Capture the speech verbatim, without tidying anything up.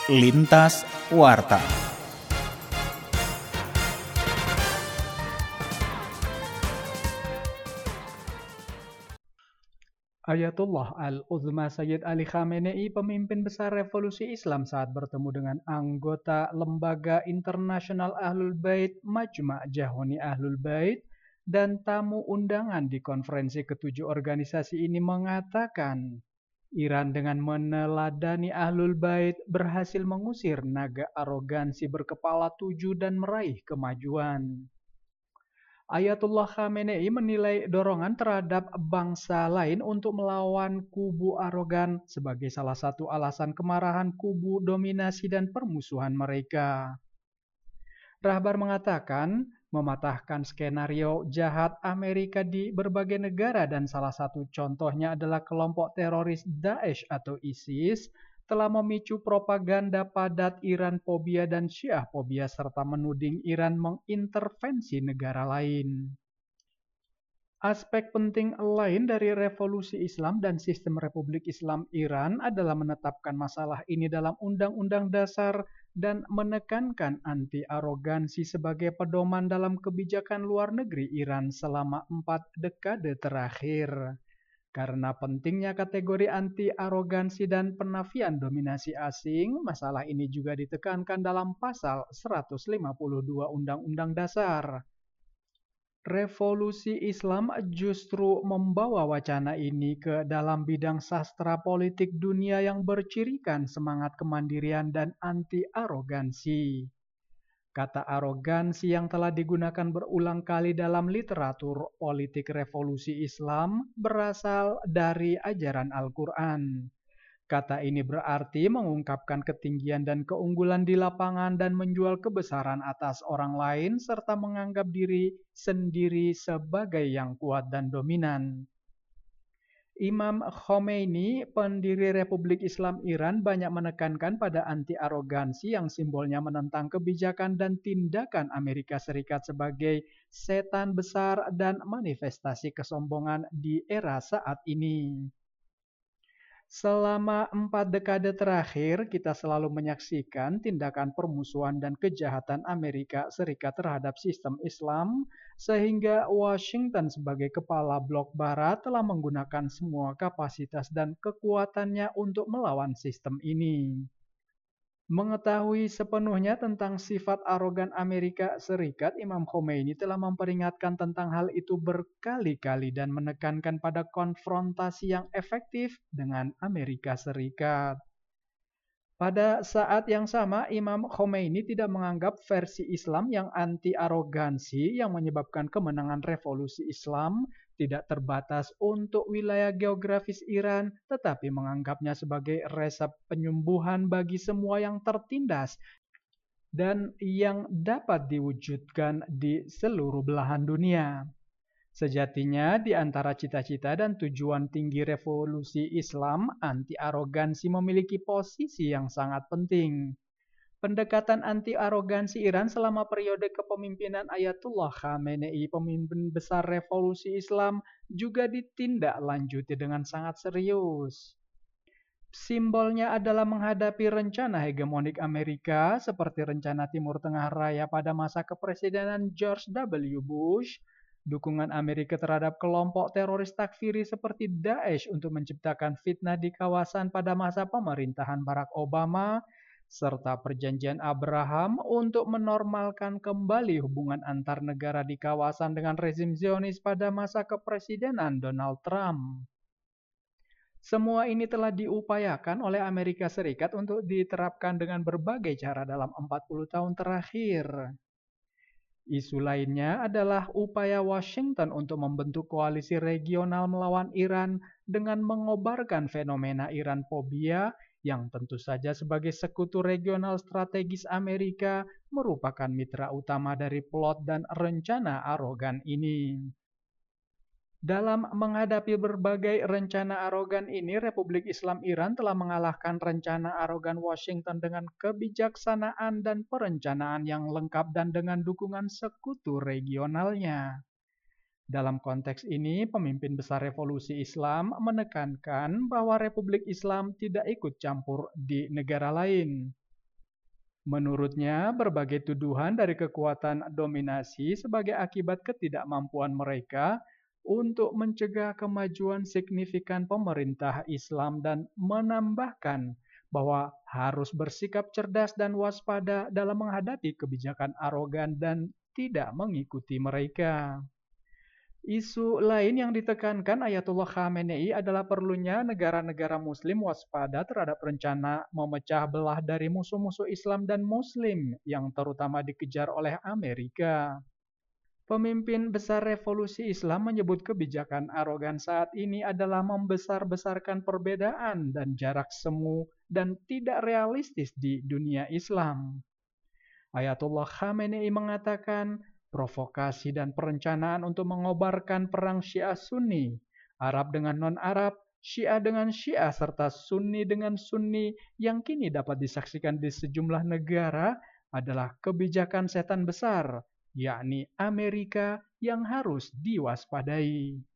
Lintas Warta. Ayatullah Al-Uzma Sayyid Ali Khamenei, pemimpin besar revolusi Islam saat bertemu dengan anggota Lembaga Internasional Ahlul Bait, Majma' Jahoni Ahlul Bait, dan tamu undangan di konferensi ketujuh organisasi ini mengatakan, Iran dengan meneladani Ahlul Bait berhasil mengusir naga arogansi berkepala tujuh dan meraih kemajuan. Ayatullah Khamenei menilai dorongan terhadap bangsa lain untuk melawan kubu arogan sebagai salah satu alasan kemarahan kubu dominasi dan permusuhan mereka. Rahbar mengatakan, mematahkan skenario jahat Amerika di berbagai negara dan salah satu contohnya adalah kelompok teroris Daesh atau ISIS telah memicu propaganda padat Iran fobia dan Syiah fobia serta menuding Iran mengintervensi negara lain. Aspek penting lain dari revolusi Islam dan sistem Republik Islam Iran adalah menetapkan masalah ini dalam Undang-Undang Dasar dan menekankan anti-arogansi sebagai pedoman dalam kebijakan luar negeri Iran selama empat dekade terakhir. Karena pentingnya kategori anti-arogansi dan penafian dominasi asing, masalah ini juga ditekankan dalam pasal seratus lima puluh dua Undang-Undang Dasar. Revolusi Islam justru membawa wacana ini ke dalam bidang sastra politik dunia yang bercirikan semangat kemandirian dan anti-arogansi. Kata arogansi yang telah digunakan berulang kali dalam literatur politik revolusi Islam berasal dari ajaran Al-Quran. Kata ini berarti mengungkapkan ketinggian dan keunggulan di lapangan dan menjual kebesaran atas orang lain serta menganggap diri sendiri sebagai yang kuat dan dominan. Imam Khomeini, pendiri Republik Islam Iran, banyak menekankan pada anti-arogansi yang simbolnya menentang kebijakan dan tindakan Amerika Serikat sebagai setan besar dan manifestasi kesombongan di era saat ini. Selama empat dekade terakhir, kita selalu menyaksikan tindakan permusuhan dan kejahatan Amerika Serikat terhadap sistem Islam, sehingga Washington sebagai kepala blok Barat telah menggunakan semua kapasitas dan kekuatannya untuk melawan sistem ini. Mengetahui sepenuhnya tentang sifat arogan Amerika Serikat, Imam Khomeini telah memperingatkan tentang hal itu berkali-kali dan menekankan pada konfrontasi yang efektif dengan Amerika Serikat. Pada saat yang sama, Imam Khomeini tidak menganggap versi Islam yang anti-arogansi yang menyebabkan kemenangan revolusi Islam tidak terbatas untuk wilayah geografis Iran, tetapi menganggapnya sebagai resep penyembuhan bagi semua yang tertindas dan yang dapat diwujudkan di seluruh belahan dunia. Sejatinya, di antara cita-cita dan tujuan tinggi revolusi Islam, anti-arogansi memiliki posisi yang sangat penting. Pendekatan anti-arogansi Iran selama periode kepemimpinan Ayatullah Khamenei, pemimpin besar revolusi Islam, juga ditindaklanjuti dengan sangat serius. Simbolnya adalah menghadapi rencana hegemonik Amerika seperti rencana Timur Tengah Raya pada masa kepresidenan George W. Bush, dukungan Amerika terhadap kelompok teroris takfiri seperti Daesh untuk menciptakan fitnah di kawasan pada masa pemerintahan Barack Obama, serta perjanjian Abraham untuk menormalkan kembali hubungan antar negara di kawasan dengan rezim Zionis pada masa kepresidenan Donald Trump. Semua ini telah diupayakan oleh Amerika Serikat untuk diterapkan dengan berbagai cara dalam empat puluh tahun terakhir. Isu lainnya adalah upaya Washington untuk membentuk koalisi regional melawan Iran dengan mengobarkan fenomena Iran fobia yang tentu saja sebagai sekutu regional strategis Amerika merupakan mitra utama dari plot dan rencana arogan ini. Dalam menghadapi berbagai rencana arogan ini, Republik Islam Iran telah mengalahkan rencana arogan Washington dengan kebijaksanaan dan perencanaan yang lengkap dan dengan dukungan sekutu regionalnya. Dalam konteks ini, pemimpin besar revolusi Islam menekankan bahwa Republik Islam tidak ikut campur di negara lain. Menurutnya, berbagai tuduhan dari kekuatan dominasi sebagai akibat ketidakmampuan mereka untuk mencegah kemajuan signifikan pemerintah Islam dan menambahkan bahwa harus bersikap cerdas dan waspada dalam menghadapi kebijakan arogan dan tidak mengikuti mereka. Isu lain yang ditekankan Ayatullah Khamenei adalah perlunya negara-negara Muslim waspada terhadap rencana memecah belah dari musuh-musuh Islam dan Muslim yang terutama dikejar oleh Amerika. Pemimpin besar revolusi Islam menyebut kebijakan arogan saat ini adalah membesar-besarkan perbedaan dan jarak semu dan tidak realistis di dunia Islam. Ayatullah Khamenei mengatakan provokasi dan perencanaan untuk mengobarkan perang Syiah Sunni, Arab dengan non-Arab, Syiah dengan Syiah, serta Sunni dengan Sunni yang kini dapat disaksikan di sejumlah negara adalah kebijakan setan besar, yakni Amerika yang harus diwaspadai.